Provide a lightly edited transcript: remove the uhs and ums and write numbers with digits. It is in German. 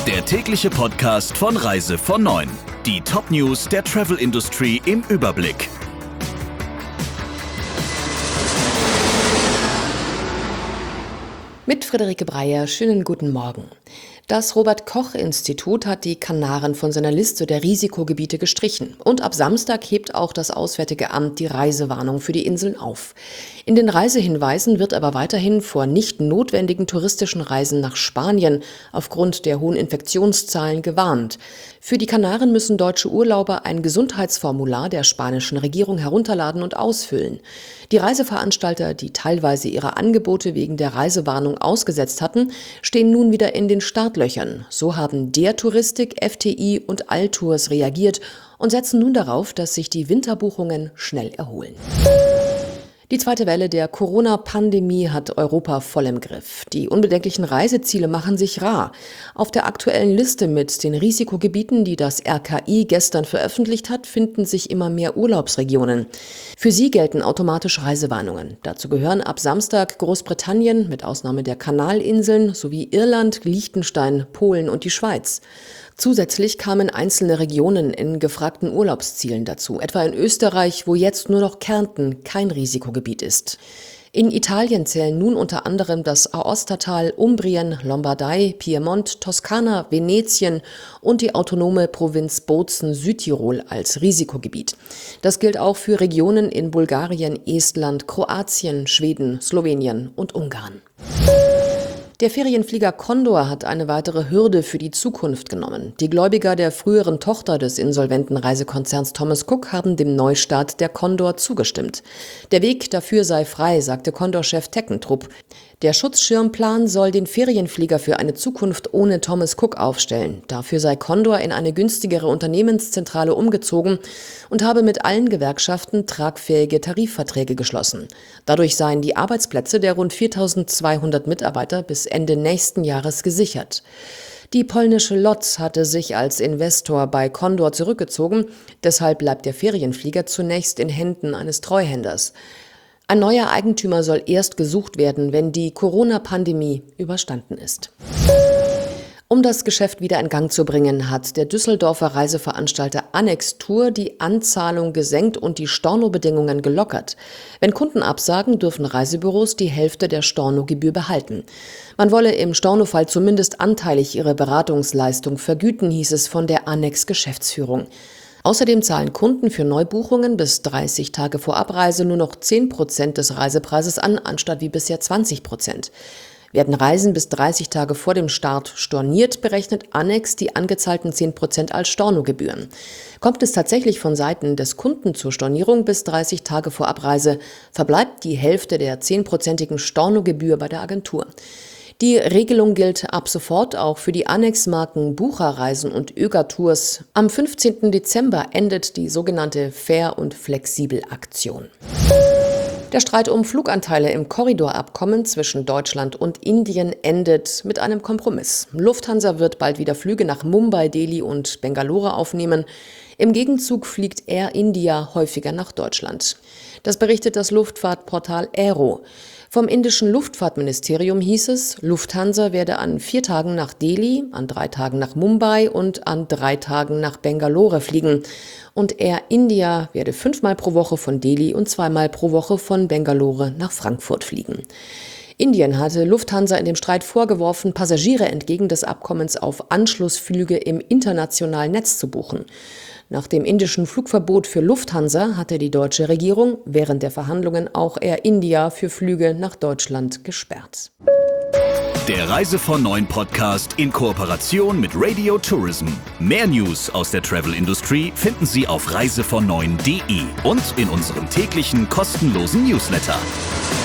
Der tägliche Podcast von Reise von 9. Die Top-News der Travel-Industrie im Überblick. Mit Friederike Breyer, schönen guten Morgen. Das Robert-Koch-Institut hat die Kanaren von seiner Liste der Risikogebiete gestrichen. Und ab Samstag hebt auch das Auswärtige Amt die Reisewarnung für die Inseln auf. In den Reisehinweisen wird aber weiterhin vor nicht notwendigen touristischen Reisen nach Spanien aufgrund der hohen Infektionszahlen gewarnt. Für die Kanaren müssen deutsche Urlauber ein Gesundheitsformular der spanischen Regierung herunterladen und ausfüllen. Die Reiseveranstalter, die teilweise ihre Angebote wegen der Reisewarnung ausgesetzt hatten, stehen nun wieder in den Startlöchern. So haben der Touristik, FTI und Alltours reagiert und setzen nun darauf, dass sich die Winterbuchungen schnell erholen. Die zweite Welle der Corona-Pandemie hat Europa voll im Griff. Die unbedenklichen Reiseziele machen sich rar. Auf der aktuellen Liste mit den Risikogebieten, die das RKI gestern veröffentlicht hat, finden sich immer mehr Urlaubsregionen. Für sie gelten automatisch Reisewarnungen. Dazu gehören ab Samstag Großbritannien mit Ausnahme der Kanalinseln sowie Irland, Liechtenstein, Polen und die Schweiz. Zusätzlich kamen einzelne Regionen in gefragten Urlaubszielen dazu, etwa in Österreich, wo jetzt nur noch Kärnten kein Risikogebiet ist. In Italien zählen nun unter anderem das Aostatal, Umbrien, Lombardei, Piemont, Toskana, Venetien und die autonome Provinz Bozen-Südtirol als Risikogebiet. Das gilt auch für Regionen in Bulgarien, Estland, Kroatien, Schweden, Slowenien und Ungarn. Der Ferienflieger Condor hat eine weitere Hürde für die Zukunft genommen. Die Gläubiger der früheren Tochter des insolventen Reisekonzerns Thomas Cook haben dem Neustart der Condor zugestimmt. Der Weg dafür sei frei, sagte Condor-Chef Teckentrup. Der Schutzschirmplan soll den Ferienflieger für eine Zukunft ohne Thomas Cook aufstellen. Dafür sei Condor in eine günstigere Unternehmenszentrale umgezogen und habe mit allen Gewerkschaften tragfähige Tarifverträge geschlossen. Dadurch seien die Arbeitsplätze der rund 4.200 Mitarbeiter bis Ende nächsten Jahres gesichert. Die polnische LOT hatte sich als Investor bei Condor zurückgezogen. Deshalb bleibt der Ferienflieger zunächst in Händen eines Treuhänders. Ein neuer Eigentümer soll erst gesucht werden, wenn die Corona-Pandemie überstanden ist. Um das Geschäft wieder in Gang zu bringen, hat der Düsseldorfer Reiseveranstalter Annex Tour die Anzahlung gesenkt und die Stornobedingungen gelockert. Wenn Kunden absagen, dürfen Reisebüros die Hälfte der Stornogebühr behalten. Man wolle im Stornofall zumindest anteilig ihre Beratungsleistung vergüten, hieß es von der Annex-Geschäftsführung. Außerdem zahlen Kunden für Neubuchungen bis 30 Tage vor Abreise nur noch 10% des Reisepreises an, anstatt wie bisher 20%. Werden Reisen bis 30 Tage vor dem Start storniert, berechnet Annex die angezahlten 10% als Stornogebühren. Kommt es tatsächlich von Seiten des Kunden zur Stornierung bis 30 Tage vor Abreise, verbleibt die Hälfte der 10%igen Stornogebühr bei der Agentur. Die Regelung gilt ab sofort auch für die Annex-Marken Bucherreisen und Öger-Tours. Am 15. Dezember endet die sogenannte Fair- und Flexibel-Aktion. Der Streit um Fluganteile im Korridorabkommen zwischen Deutschland und Indien endet mit einem Kompromiss. Lufthansa wird bald wieder Flüge nach Mumbai, Delhi und Bangalore aufnehmen. Im Gegenzug fliegt Air India häufiger nach Deutschland. Das berichtet das Luftfahrtportal Aero. Vom indischen Luftfahrtministerium hieß es, Lufthansa werde an 4 Tagen nach Delhi, an 3 Tagen nach Mumbai und an 3 Tagen nach Bangalore fliegen. Und Air India werde 5-mal pro Woche von Delhi und 2-mal pro Woche von Bangalore nach Frankfurt fliegen. Indien hatte Lufthansa in dem Streit vorgeworfen, Passagiere entgegen des Abkommens auf Anschlussflüge im internationalen Netz zu buchen. Nach dem indischen Flugverbot für Lufthansa hatte die deutsche Regierung während der Verhandlungen auch Air India für Flüge nach Deutschland gesperrt. Der Reise von 9 Podcast in Kooperation mit Radio Tourism. Mehr News aus der Travel-Industrie finden Sie auf reisevon9.de und in unserem täglichen kostenlosen Newsletter.